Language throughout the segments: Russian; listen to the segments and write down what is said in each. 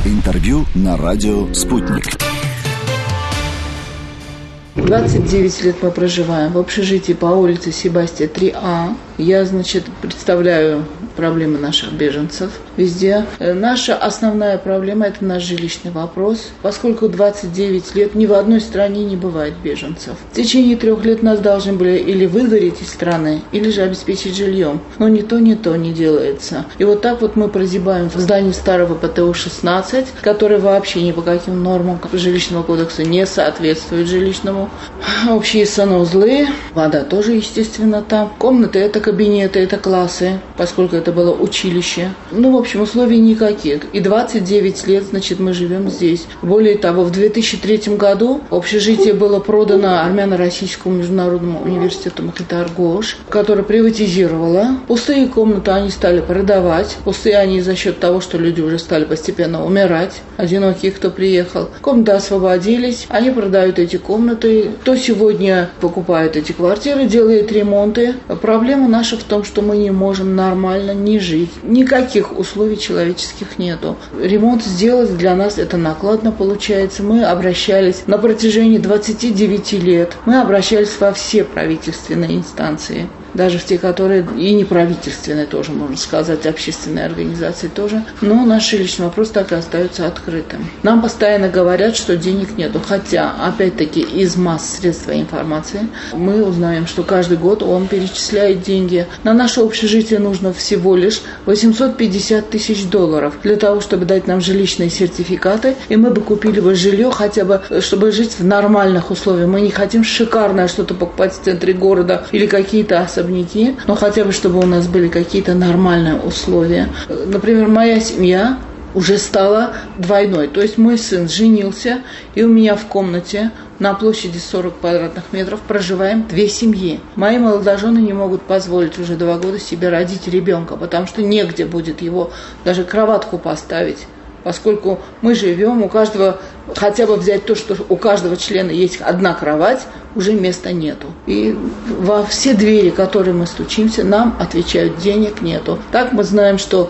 Интервью на радио «Спутник». 29 лет мы проживаем в общежитии по улице Себастья 3А. Я, представляю проблемы наших беженцев везде. Наша основная проблема – это наш жилищный вопрос, поскольку 29 лет ни в одной стране не бывает беженцев. В течение 3 лет нас должны были или выдворить из страны, или же обеспечить жильем. Но ни то не делается. И вот так вот мы прозябаем в здании старого ПТУ-16, которое вообще ни по каким нормам жилищного кодекса не соответствует жилищному. Общие санузлы, вода тоже, естественно, там. Комнаты – это кабинеты, это классы, поскольку это было училище. В общем, условий никаких. И 29 лет, мы живем здесь. Более того, в 2003 году общежитие было продано Армяно-Российскому международному университету Махитар-Гош, которое приватизировало. Пустые комнаты они стали продавать. Пустые они за счет того, что люди уже стали постепенно умирать. Одинокие, кто приехал. Комнаты освободились. Они продают эти комнаты. Кто сегодня покупает эти квартиры, делает ремонты. Проблема наша в том, что мы не можем нормально не жить. Никаких условий человеческих нету. Ремонт сделать для нас это накладно получается. Мы обращались на протяжении 29 лет. Мы обращались во все правительственные инстанции. Даже в те, которые и неправительственные тоже, можно сказать, общественные организации тоже. Но наш жилищный вопрос так и остается открытым. Нам постоянно говорят, что денег нету. Хотя, опять-таки, из масс средств информации мы узнаем, что каждый год он перечисляет деньги. На наше общежитие нужно всего лишь $850 тысяч для того, чтобы дать нам жилищные сертификаты. И мы бы купили бы жилье хотя бы, чтобы жить в нормальных условиях. Мы не хотим шикарное что-то покупать в центре города или какие-то особенности. Но хотя бы, чтобы у нас были какие-то нормальные условия. Например, моя семья уже стала двойной. То есть мой сын женился, и у меня в комнате на площади 40 квадратных метров проживаем 2 семьи. Мои молодожены не могут позволить уже 2 года себе родить ребенка, потому что негде будет его даже кроватку поставить. Поскольку мы живем, у каждого, хотя бы взять то, что у каждого члена есть одна кровать, уже места нету. И во все двери, которые мы стучимся, нам отвечают: денег нету. Так мы знаем, что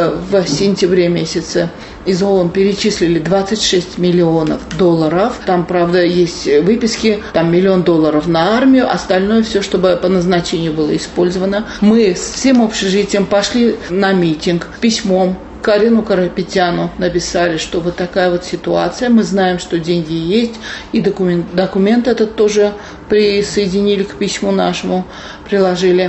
в сентябре месяце из ООН перечислили $26 миллионов. Там, правда, есть выписки, там $1 миллион на армию, остальное все, чтобы по назначению было использовано. Мы с всем общежитием пошли на митинг письмом. Карину Карапетяну написали, что вот такая вот ситуация, мы знаем, что деньги есть, и документ этот тоже присоединили к письму нашему, приложили.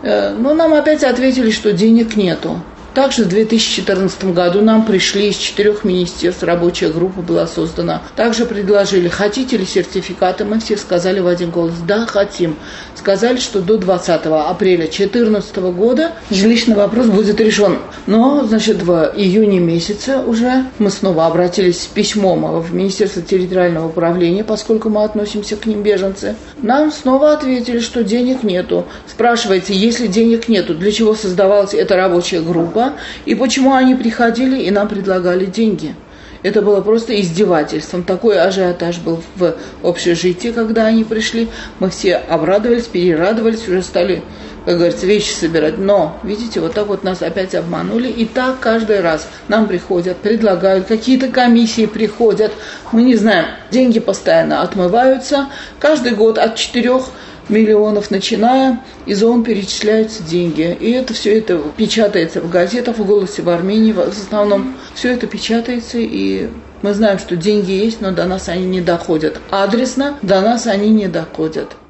Но нам опять ответили, что денег нету. Также в 2014 году нам пришли из 4 министерств, рабочая группа была создана. Также предложили: хотите ли сертификаты? Мы все сказали в один голос: да, хотим. Сказали, что до 20 апреля 2014 года жилищный вопрос будет решен. Но, в июне месяце уже мы снова обратились с письмом в Министерство территориального управления, поскольку мы относимся к ним беженцы. Нам снова ответили, что денег нету. Спрашивается, если денег нету, для чего создавалась эта рабочая группа? И почему они приходили и нам предлагали деньги? Это было просто издевательством. Такой ажиотаж был в общежитии, когда они пришли. Мы все обрадовались, перерадовались, уже стали, как говорится, вещи собирать. Но, видите, вот так вот нас опять обманули. И так каждый раз нам приходят, предлагают, какие-то комиссии приходят. Мы не знаем, деньги постоянно отмываются. Каждый год от 4 миллионов начиная, из ООН перечисляются деньги. И это все это печатается в газетах, в «Голосе» в Армении в основном. Все это печатается, и мы знаем, что деньги есть, но до нас они не доходят. Адресно до нас они не доходят.